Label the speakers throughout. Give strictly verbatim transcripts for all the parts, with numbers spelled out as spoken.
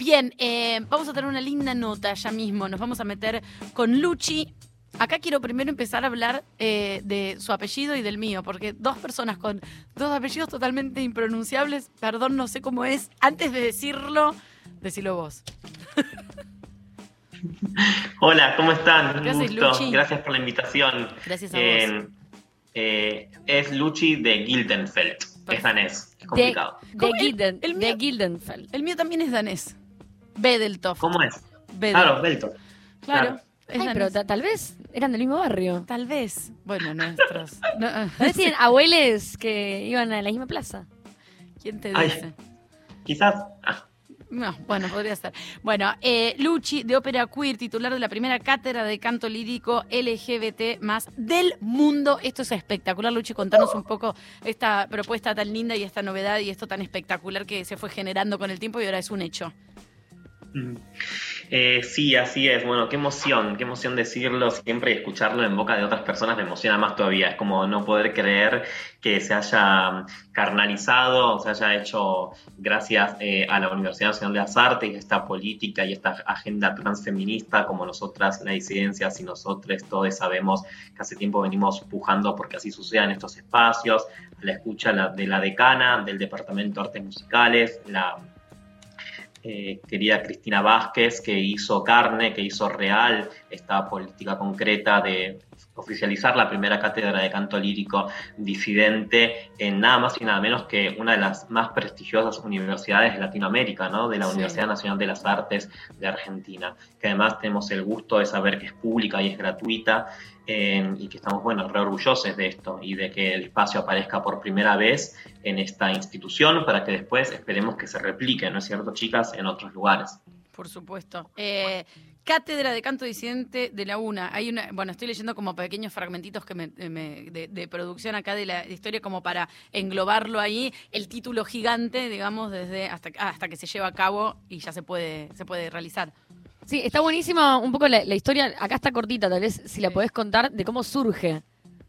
Speaker 1: Bien, eh, vamos a tener una linda nota ya mismo. Nos vamos a meter con Luchi. Acá quiero primero empezar a hablar eh, de su apellido y del mío, porque dos personas con dos apellidos totalmente impronunciables, perdón, no sé cómo es. Antes de decirlo, decilo vos.
Speaker 2: Hola, ¿cómo están?
Speaker 1: ¿Qué
Speaker 2: Un
Speaker 1: haces,
Speaker 2: gusto.
Speaker 1: Luchi?
Speaker 2: Gracias por la invitación.
Speaker 1: Gracias a
Speaker 2: Eh,
Speaker 1: vos.
Speaker 2: eh, es Luchi de Gildenfeld. Es danés, es complicado.
Speaker 3: De,
Speaker 1: ¿Cómo?
Speaker 3: de,
Speaker 1: El-
Speaker 3: Gilden,
Speaker 1: el mío-
Speaker 3: de Gildenfeld.
Speaker 1: El mío también es danés. Bedeltoft.
Speaker 2: ¿Cómo es?
Speaker 1: Bedel-
Speaker 2: Claro, Belto.
Speaker 1: Claro,
Speaker 2: claro.
Speaker 1: es
Speaker 3: Ay,
Speaker 1: danés.
Speaker 3: pero ta- tal vez eran del mismo barrio.
Speaker 1: Tal vez. Bueno, nuestros. No,
Speaker 3: Tal vez tienen abuelos que iban a la misma plaza.
Speaker 1: ¿Quién te
Speaker 2: Ay.
Speaker 1: dice?
Speaker 2: Quizás. ah,
Speaker 1: No, bueno, podría ser. Bueno, eh, Luchi, de Ópera Queer, titular de la primera cátedra de canto lírico L G B T más del mundo. Esto es espectacular, Luchi. Contanos un poco esta propuesta tan linda y esta novedad y esto tan espectacular que se fue generando con el tiempo y ahora es un hecho.
Speaker 2: mm. Eh, sí, así es. Bueno, qué emoción, qué emoción decirlo siempre y escucharlo en boca de otras personas me emociona más todavía. Es como no poder creer que se haya carnalizado, se haya hecho gracias eh, a la Universidad Nacional de las Artes y esta política y esta agenda transfeminista, como nosotras, las disidencias y nosotros todos sabemos que hace tiempo venimos pujando porque así suceda en estos espacios, a la escucha la- de la decana del Departamento de Artes Musicales, la eh, querida Cristina Vázquez, que hizo carne, que hizo real esta política concreta de oficializar la primera cátedra de canto lírico disidente en nada más y nada menos que una de las más prestigiosas universidades de Latinoamérica, ¿no? De la
Speaker 1: Sí.
Speaker 2: Universidad Nacional de las Artes de Argentina, que además tenemos el gusto de saber que es pública y es gratuita, eh, y que estamos, bueno, re orgullosos de esto y de que el espacio aparezca por primera vez en esta institución para que después esperemos que se replique, ¿no es cierto, chicas?, en otros lugares.
Speaker 1: Por supuesto. Eh, Cátedra de Canto Disidente de la UNA. Hay una, bueno, estoy leyendo como pequeños fragmentitos que me, me- de, de producción acá de la historia como para englobarlo ahí. El título gigante, digamos, desde hasta, hasta que se lleva a cabo y ya se puede, se puede realizar.
Speaker 3: Sí, está buenísima un poco la, la historia. Acá está cortita, tal vez si la
Speaker 1: Sí.
Speaker 3: podés contar de cómo surge.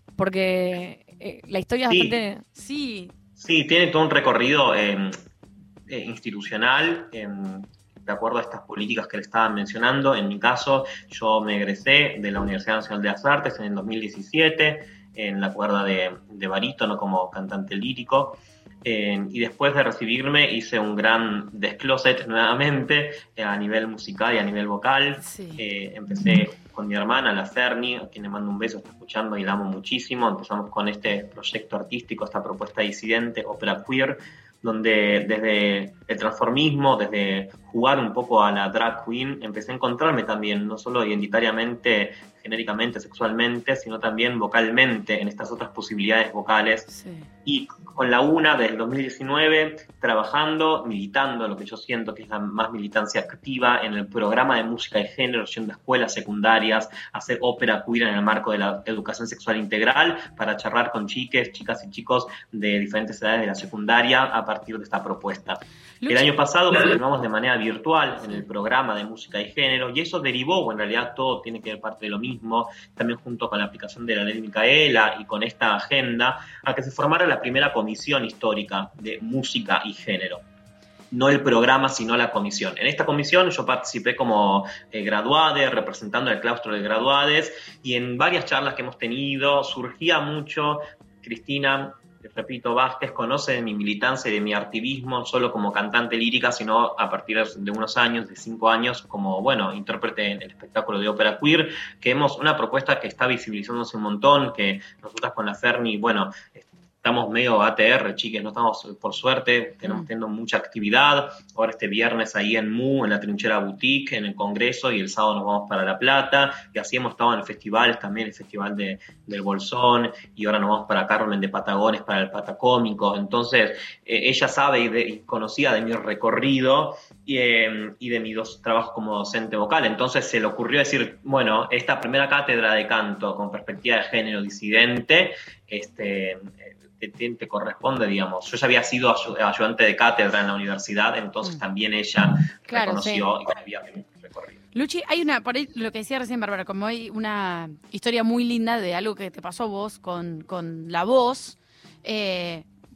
Speaker 3: Porque eh, la historia es
Speaker 2: Sí.
Speaker 3: bastante.
Speaker 1: Sí,
Speaker 2: Sí, tiene todo un recorrido eh, eh, institucional, eh, de acuerdo a estas políticas que le estaban mencionando. En mi caso, yo me egresé de la Universidad Nacional de las Artes en el dos mil diecisiete, en la cuerda de, de barítono como cantante lírico. Eh, y después de recibirme hice un gran descloset nuevamente eh, a nivel musical y a nivel vocal.
Speaker 1: sí.
Speaker 2: Eh, empecé con mi hermana, la Ferni, a quien le mando un beso, está escuchando y la amo muchísimo. Empezamos con este proyecto artístico, esta propuesta disidente, Ópera Queer, donde desde el transformismo, desde jugar un poco a la drag queen, empecé a encontrarme también, no solo identitariamente, genéricamente, sexualmente, sino también vocalmente, en estas otras posibilidades vocales.
Speaker 1: Sí.
Speaker 2: Y con la UNA desde el dos mil diecinueve, trabajando, militando, lo que yo siento que es la más militancia activa en el programa de música y género, yendo a escuelas secundarias, hacer ópera queer en el marco de la educación sexual integral, para charlar con chiques, chicas y chicos de diferentes edades de la secundaria a partir de esta propuesta.
Speaker 1: Luchi,
Speaker 2: El año pasado continuamos de manera virtual en el programa de música y género, y eso derivó, o en realidad todo tiene que ver parte de lo mismo, también junto con la aplicación de la ley Micaela y con esta agenda, a que se formara la primera comisión histórica de música y género. No el programa, sino la comisión. En esta comisión yo participé como eh, graduade, representando el claustro de graduades, y en varias charlas que hemos tenido surgía mucho, Cristina, repito, Vázquez conoce de mi militancia y de mi activismo, solo como cantante lírica, sino a partir de unos años, de cinco años, como, bueno, intérprete en el espectáculo de ópera queer, que hemos una propuesta que está visibilizándose un montón, que nosotras con la Ferni, bueno, estamos medio A T R, chiques, no estamos, por suerte, tenemos
Speaker 1: Mm.
Speaker 2: teniendo mucha actividad. Ahora este viernes ahí en Mu, en la Trinchera Boutique, en el Congreso, y el sábado nos vamos para La Plata, y así hemos estado en festivales también, el Festival de, del Bolsón, y ahora nos vamos para Carmen de Patagones, para el Patacómico. Entonces, eh, ella sabe y, de, y conocía de mi recorrido y, eh, y de mis dos trabajos como docente vocal. Entonces se le ocurrió decir, bueno, esta primera cátedra de canto con perspectiva de género disidente, este... Te, te corresponde, digamos. Yo ya había sido ayudante de cátedra en la universidad, entonces
Speaker 1: Mm.
Speaker 2: también ella
Speaker 3: Claro,
Speaker 2: reconoció
Speaker 3: sí.
Speaker 2: y sabía que me recorrido.
Speaker 1: Luchi, hay una, por ahí lo que decía recién Bárbara, como hay una historia muy linda de algo que te pasó a vos con, con la voz. Eh,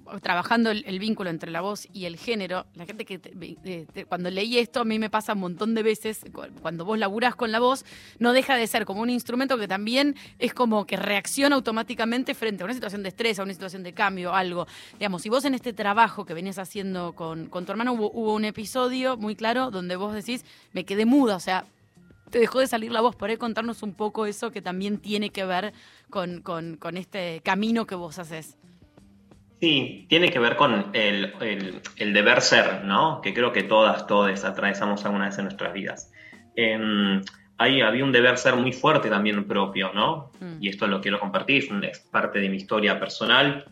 Speaker 1: trabajando el, el vínculo entre la voz y el género, la gente que te, te, te, cuando leí esto a mí me pasa un montón de veces, cuando vos laburás con la voz, no deja de ser como un instrumento que también es como que reacciona automáticamente frente a una situación de estrés, a una situación de cambio, algo. Digamos, si vos en este trabajo que venías haciendo con, con tu hermano hubo, hubo un episodio muy claro donde vos decís, me quedé muda, o sea, te dejó de salir la voz. ¿Podés contarnos un poco eso que también tiene que ver con, con, con este camino que vos haces?
Speaker 2: Sí, tiene que ver con el, el, el deber ser, ¿no? Que creo que todas, todos atravesamos alguna vez en nuestras vidas. Eh, ahí había un deber ser muy fuerte también propio, ¿no? Mm. Y esto lo quiero compartir, es parte de mi historia personal.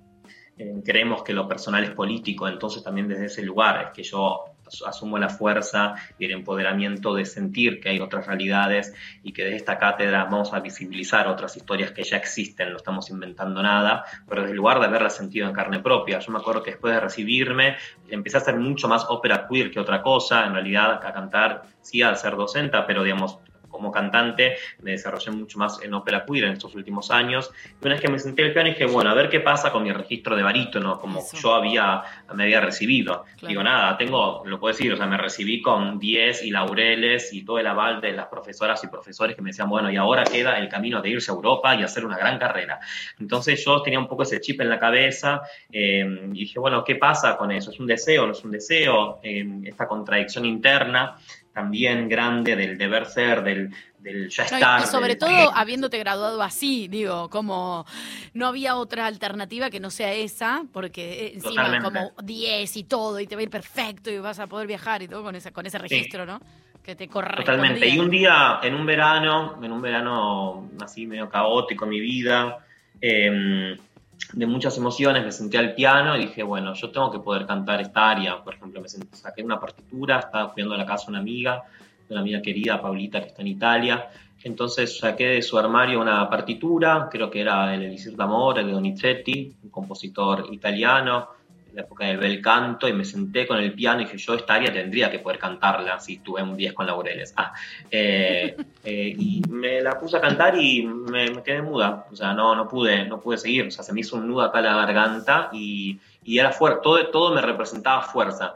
Speaker 2: Eh, creemos que lo personal es político, entonces también desde ese lugar es que yo asumo la fuerza y el empoderamiento de sentir que hay otras realidades y que desde esta cátedra vamos a visibilizar otras historias que ya existen, no estamos inventando nada, pero desde el lugar de haberlas sentido en carne propia. Yo me acuerdo que después de recibirme empecé a hacer mucho más ópera queer que otra cosa, en realidad a cantar, sí, al ser docente, pero digamos, como cantante me desarrollé mucho más en ópera queer en estos últimos años. Y una vez que me senté al piano dije, bueno, a ver qué pasa con mi registro de barítono, como Eso. yo había, me había recibido. Claro. Digo, nada, tengo, lo puedo decir, o sea, me recibí con diez y laureles y todo el aval de las profesoras y profesores que me decían, bueno, y ahora queda el camino de irse a Europa y hacer una gran carrera. Entonces yo tenía un poco ese chip en la cabeza eh, y dije, bueno, ¿qué pasa con eso? ¿Es un deseo? ¿No es un deseo? Eh, esta contradicción interna también grande del deber ser, del, del ya estar.
Speaker 1: No, y sobre
Speaker 2: del...
Speaker 1: todo habiéndote graduado así, digo, como no había otra alternativa que no sea esa, porque encima Totalmente. Como diez y todo, y te va a ir perfecto y vas a poder viajar y todo con ese, con ese registro, sí. ¿no? Que te correspondía.
Speaker 2: Totalmente. Y un día, en un verano, en un verano así medio caótico en mi vida, eh, de muchas emociones, me senté al piano y dije, bueno, yo tengo que poder cantar esta aria. Por ejemplo, me senté, saqué una partitura, estaba cuidando la casa de una amiga, de una amiga querida, Paulita, que está en Italia. Entonces saqué de su armario una partitura, creo que era el Elisir d'Amore de Donizetti, un compositor italiano, de la época del bel canto, y me senté con el piano y dije, yo esta aria tendría que poder cantarla si tuve un diez con laureles. Ah, eh, eh, y me la puse a cantar y me, me quedé muda, o sea, no, no, pude, no pude seguir, o sea, se me hizo un nudo acá en la garganta y, y era fuerte, todo, todo me representaba fuerza.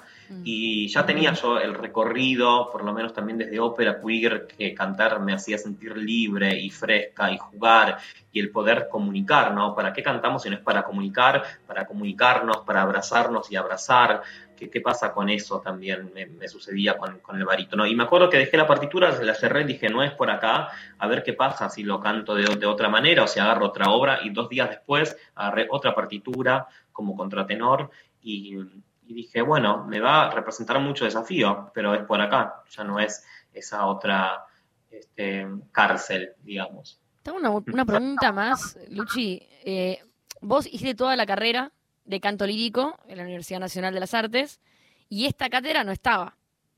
Speaker 2: Y ya tenía yo el recorrido, por lo menos también desde ópera queer, que cantar me hacía sentir libre y fresca y jugar y el poder comunicar, ¿no? ¿Para qué cantamos si no es para comunicar, para comunicarnos, para abrazarnos y abrazar? ¿Qué, qué pasa con eso también? Me, me sucedía con, con el barítono. Y me acuerdo que dejé la partitura, la cerré y dije, no es por acá, a ver qué pasa si lo canto de, de otra manera o si agarro otra obra. Y dos días después agarré otra partitura como contratenor y... Y dije, bueno, me va a representar mucho desafío, pero es por acá, ya no es esa otra este, cárcel, digamos.
Speaker 3: Tengo una, una pregunta más, Luchi. Eh, vos hiciste toda la carrera de canto lírico en la Universidad Nacional de las Artes y esta cátedra no estaba.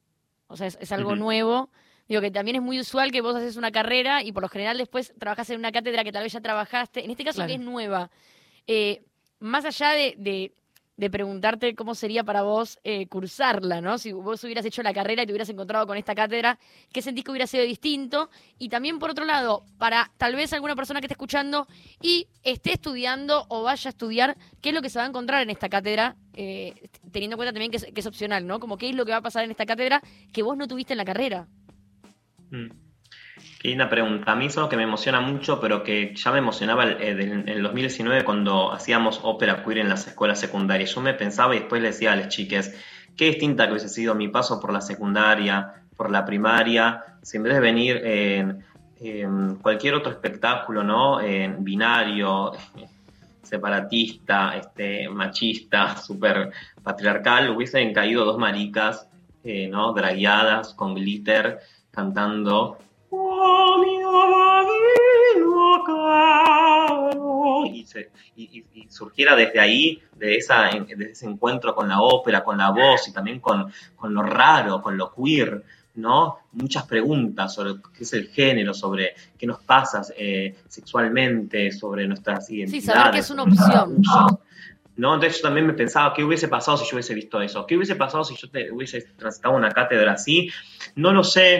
Speaker 3: O sea, es, es algo uh-huh. nuevo. Digo que también es muy usual que vos haces una carrera y por lo general después trabajás en una cátedra que tal vez ya trabajaste. En este caso claro. que es nueva. Eh, más allá de... de de preguntarte cómo sería para vos eh, cursarla, ¿no? Si vos hubieras hecho la carrera y te hubieras encontrado con esta cátedra, ¿qué sentís que hubiera sido distinto? Y también, por otro lado, para tal vez alguna persona que esté escuchando y esté estudiando o vaya a estudiar, ¿qué es lo que se va a encontrar en esta cátedra? Eh, teniendo en cuenta también que es, que es opcional, ¿no? Como qué es lo que va a pasar en esta cátedra que vos no tuviste en la carrera.
Speaker 2: Mm. Qué linda pregunta. A mí es algo que me emociona mucho, pero que ya me emocionaba en el dos mil diecinueve cuando hacíamos ópera queer en las escuelas secundarias. Yo me pensaba y después le decía a las chiques, qué distinta que hubiese sido mi paso por la secundaria, por la primaria, si en vez de venir en, en cualquier otro espectáculo, ¿no? En binario, separatista, este, machista, súper patriarcal, hubiesen caído dos maricas, eh, ¿no? Dragueadas, con glitter, cantando... Y, se, y, y surgiera desde ahí, de, esa, de ese encuentro con la ópera, con la voz y también con, con lo raro, con lo queer, ¿no? Muchas preguntas sobre qué es el género, sobre qué nos pasa eh, sexualmente, sobre nuestras identidades.
Speaker 3: Sí, saber que es una opción.
Speaker 2: ¿No? Entonces yo también me pensaba, ¿qué hubiese pasado si yo hubiese visto eso? ¿Qué hubiese pasado si yo te, hubiese transitado una cátedra así? No lo sé.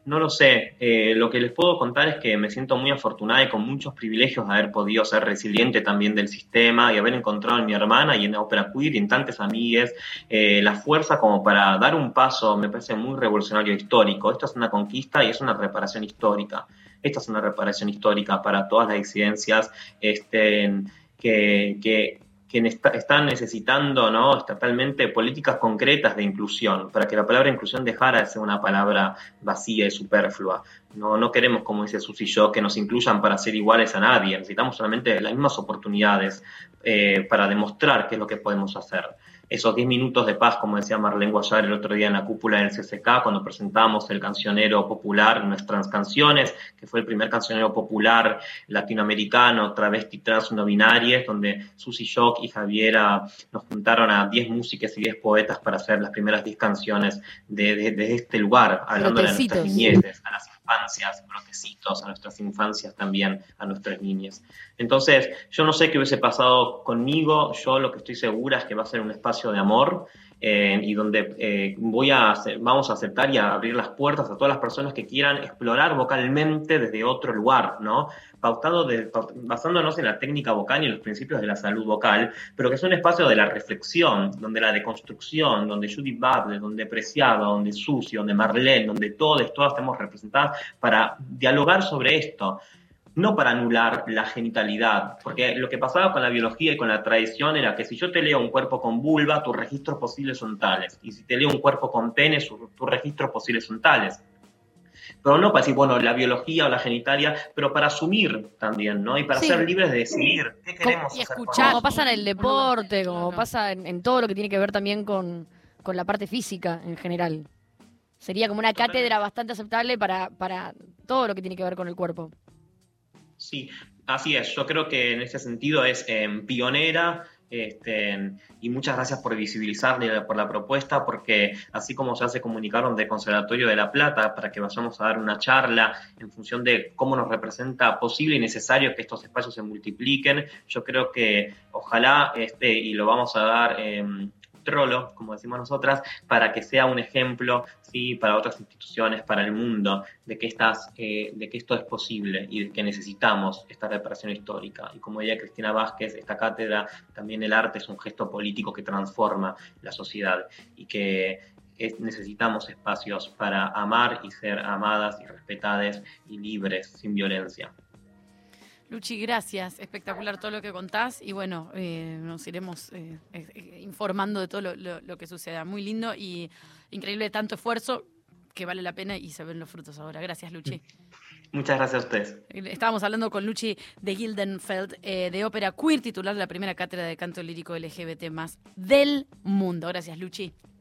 Speaker 2: No lo sé. Eh, lo que les puedo contar es que me siento muy afortunada y con muchos privilegios de haber podido ser resiliente también del sistema y haber encontrado en mi hermana y en Ópera Queer y en tantas amigues eh, la fuerza como para dar un paso, me parece muy revolucionario e histórico. Esto es una conquista y es una reparación histórica. Esta es una reparación histórica para todas las disidencias este, que, que que están necesitando, ¿no?, estatalmente políticas concretas de inclusión, para que la palabra inclusión dejara de ser una palabra vacía y superflua. No, no queremos, como dice Susi y yo, que nos incluyan para ser iguales a nadie. Necesitamos solamente las mismas oportunidades eh, para demostrar qué es lo que podemos hacer. Esos diez minutos de paz, como decía Marlene Guayar el otro día en la cúpula del C C K, cuando presentamos el cancionero popular, Nuestras Canciones, que fue el primer cancionero popular latinoamericano, travesti, trans, no binarias, donde Susi Shock y Javiera nos juntaron a diez músicas y diez poetas para hacer las primeras diez canciones de, de, de este lugar, hablando de nuestras niñeces, a las infancias, brotecitos, a nuestras infancias también, a nuestras niñas. Entonces, yo no sé qué hubiese pasado conmigo, yo lo que estoy segura es que va a ser un espacio de amor eh, y donde eh, voy a hacer, vamos a aceptar y a abrir las puertas a todas las personas que quieran explorar vocalmente desde otro lugar, ¿no? Pautado de, basándonos en la técnica vocal y en los principios de la salud vocal, pero que es un espacio de la reflexión, donde la deconstrucción, donde Judith Butler, donde Preciado, donde Susi, donde Marlene, donde todos, todas estemos representadas para dialogar sobre esto. No para anular la genitalidad, porque lo que pasaba con la biología y con la tradición era que si yo te leo un cuerpo con vulva, tus registros posibles son tales, y si te leo un cuerpo con pene, tus registros posibles son tales. Pero no para decir, bueno, la biología o la genitalia, pero para asumir también, ¿no? Y para sí. ser libres de decidir qué queremos
Speaker 3: y
Speaker 2: hacer.
Speaker 3: Escuchar, como pasa en el deporte, como pasa en, en todo lo que tiene que ver también con, con la parte física en general. Sería como una cátedra bastante aceptable para, para todo lo que tiene que ver con el cuerpo.
Speaker 2: Sí, así es. Yo creo que en ese sentido es eh, pionera este, y muchas gracias por visibilizarle por la propuesta, porque así como ya se comunicaron del Conservatorio de La Plata para que vayamos a dar una charla en función de cómo nos representa posible y necesario que estos espacios se multipliquen, yo creo que ojalá, este, y lo vamos a dar... Eh, trolo, como decimos nosotras, para que sea un ejemplo, sí, para otras instituciones, para el mundo, de que, estas, eh, de que esto es posible y de que necesitamos esta reparación histórica. Y como decía Cristina Vázquez, esta cátedra, también el arte es un gesto político que transforma la sociedad y que es, necesitamos espacios para amar y ser amadas y respetadas y libres, sin violencia.
Speaker 1: Luchi, gracias. Espectacular todo lo que contás y bueno, eh, nos iremos eh, eh, informando de todo lo, lo, lo que suceda. Muy lindo y increíble tanto esfuerzo que vale la pena y se ven los frutos ahora. Gracias, Luchi.
Speaker 2: Muchas gracias a ustedes.
Speaker 1: Estábamos hablando con Luchi de Gildenfeld, eh, de Ópera Queer, titular de la primera cátedra de canto lírico L G B T más del mundo. Gracias, Luchi.